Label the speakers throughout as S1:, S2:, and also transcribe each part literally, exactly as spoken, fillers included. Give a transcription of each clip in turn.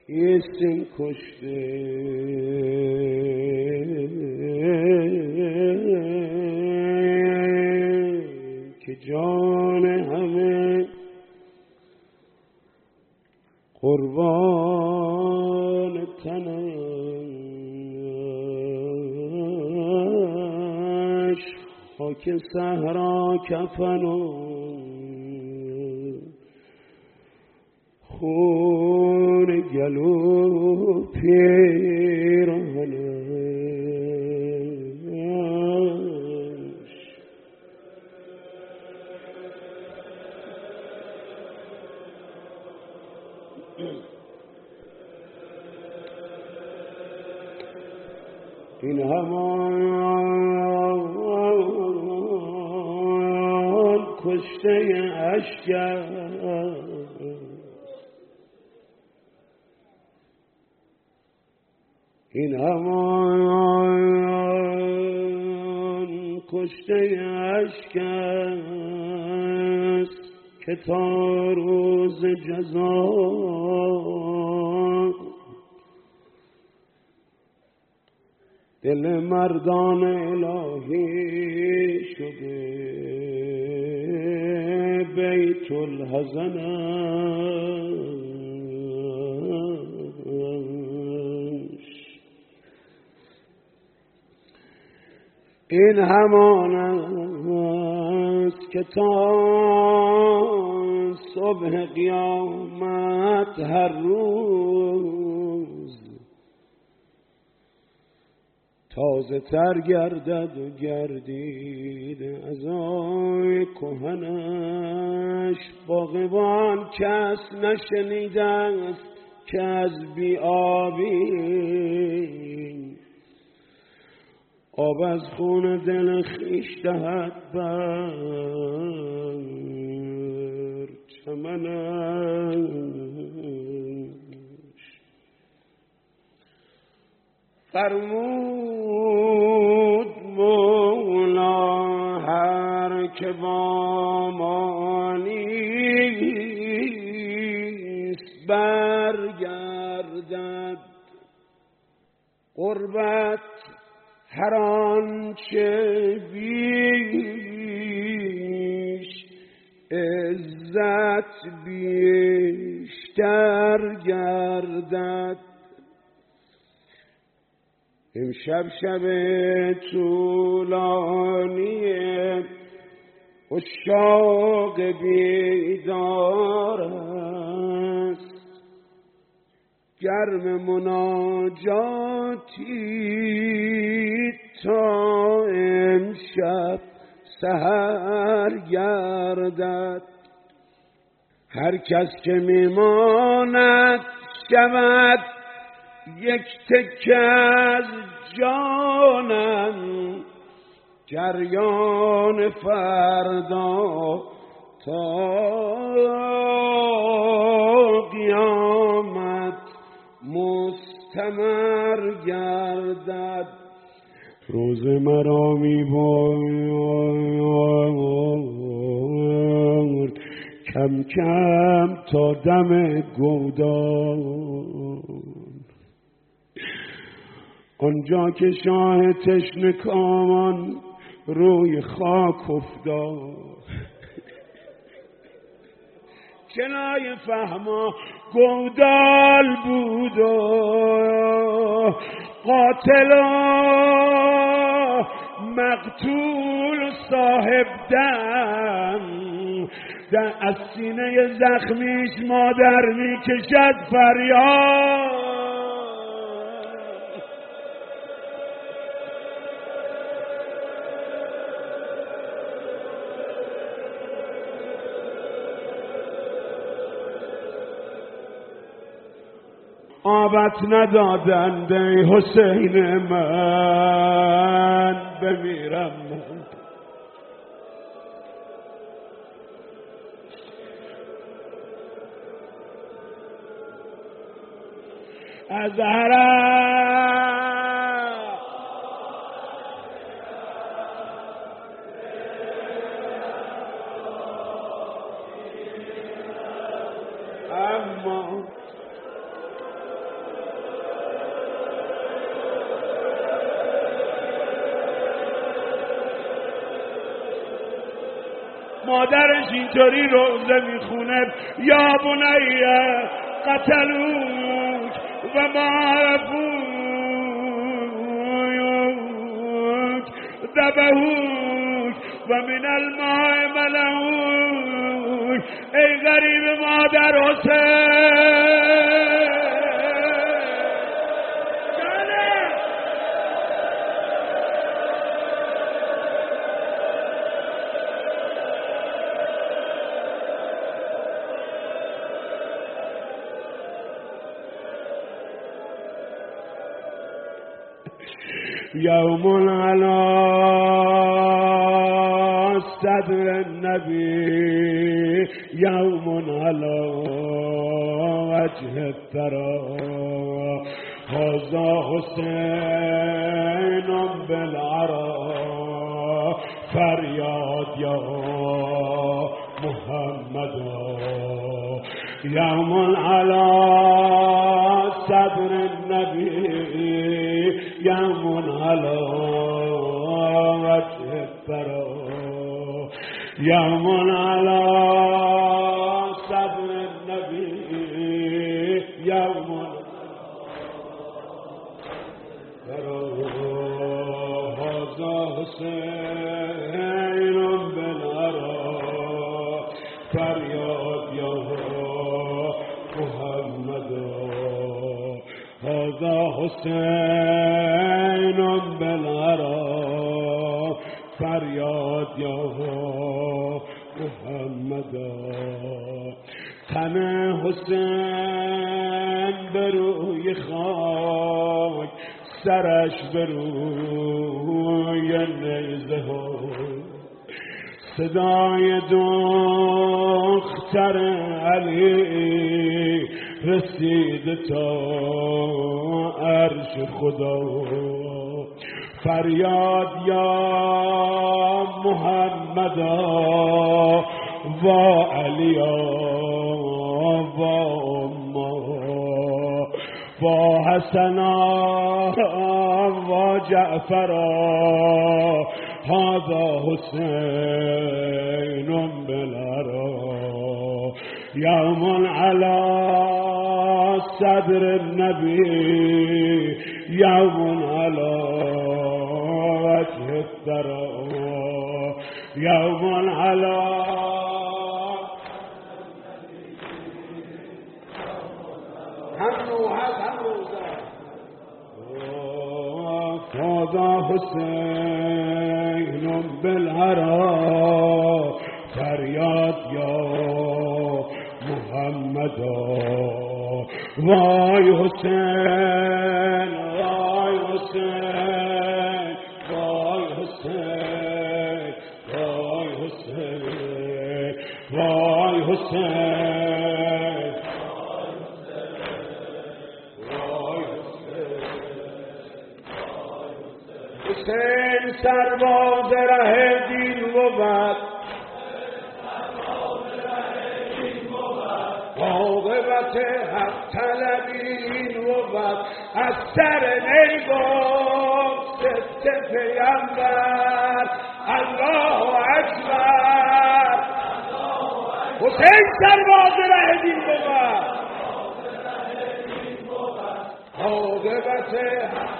S1: ایستین کشته که جان همه قربان تنش خاک صحرا کفن و خون گلو پیرهنش این همان کشته اشکر این همان کشته اشک است که تا روز جزا دل مردان الهی شده بیت الحزن این همان است که تا صبح قیامت هر روز تازه تر گردد و گردید از آی کهنش. باغبان کس نشنیده است که از بی آبی آب از خون دل خویش دهد بر چمنش. فرمود مولا هر که با ما نیست برگردد. قربت هر آنچه بیش عزت بیشتر گردد. امشب شب طولانی عشاق بیدار است. گرم مناجاتی تا امشب سحر گردد. هر کس که میماند شود یک تکه از جانم. جریان فردا تا قیامت مستمر گردد. روز مرا میبرد کم کم تا دم گودان. آنجا که شاه تشنه کامان روی خاک افتاد. کنای فهما گودال بود و قاتل و مقتول صاحب دم. در از سینه زخمیش مادر میکشد فریاد. آبت ندادند ای حسین من بمیرم من. از حرم اما مادرش اینطوری روزه میخونه یا بنیه قتلوک و معرفوک ذبحوک و من الماء ملئوک. ای غریب مادر حسین، یوم علی صدر النبی یوم علی وجه الثری هذا حسین بالعرا فریاد یا محمد یوم علی صدر النبی یوم علی وجه الثری یوم علی صدر النبی یوم هذا حسین بالعرا فریاد یا محمد هذا حسین بالعرا فریاد یا محمد. تن حسین بروی خاک سرش بروی نیزه ها صدای دختر علی رسید تا عرش خدا فریاد یا محمد و علیا و اما و حسنا و جعفرا هذا حسین بالعرا یوم علی صدر النبی یوم علی وجه الثری یوم علی هذا حسین بالعرا فریاد یا محمد وای حسین وای حسین وای حسین وای حسین وای حسین حسین سرباز ره دین بود عاقبت حق طلبین بود از سر نیگفت ست پیمبر الله اکبر. حسین سرباز ره دین بود عاقبت حق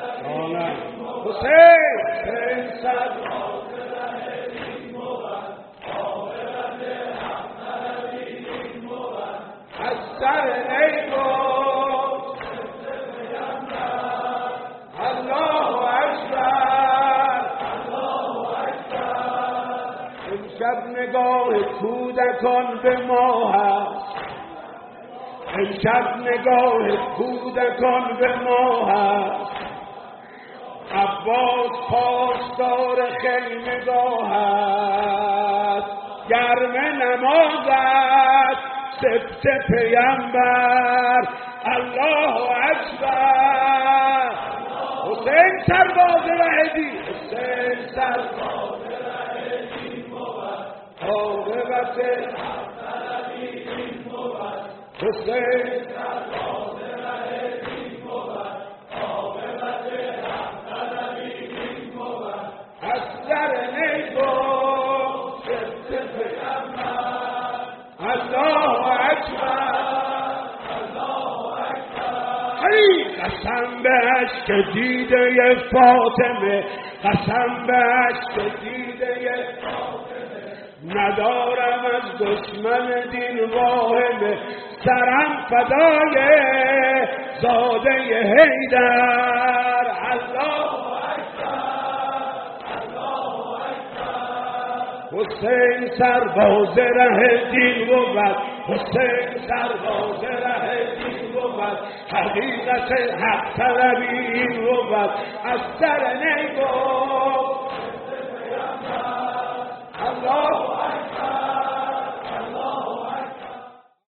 S1: حسین حسین سرباز ره دین بود عاقبت حق طلبین بود از سر نیگفت الله اکبر الله اکبر. امشب نگاه کودکان به ما هست امشب نگاه کودکان به ما هست عباس پاسدار خیمگاه است گرم نماز است سبت پیمبر الله اکبر. حسین سرباز ره دین حسین سرباز ره دین بود عاقبت حق طلبین بود حسین سرباز ره دین بود عاقبت حق طلبین بود از سر نیگفت علی قسم به عشق دیده فاطمه، قسم به عشق دیده فاطمه، ندارم از دشمن دین واهمه، سرم فدای زاده حیدر. الله حسین سرباز ره دین بود، حسین سرباز ره دین بود، حقیقت حق طلبی این بود، از سر نیگو الله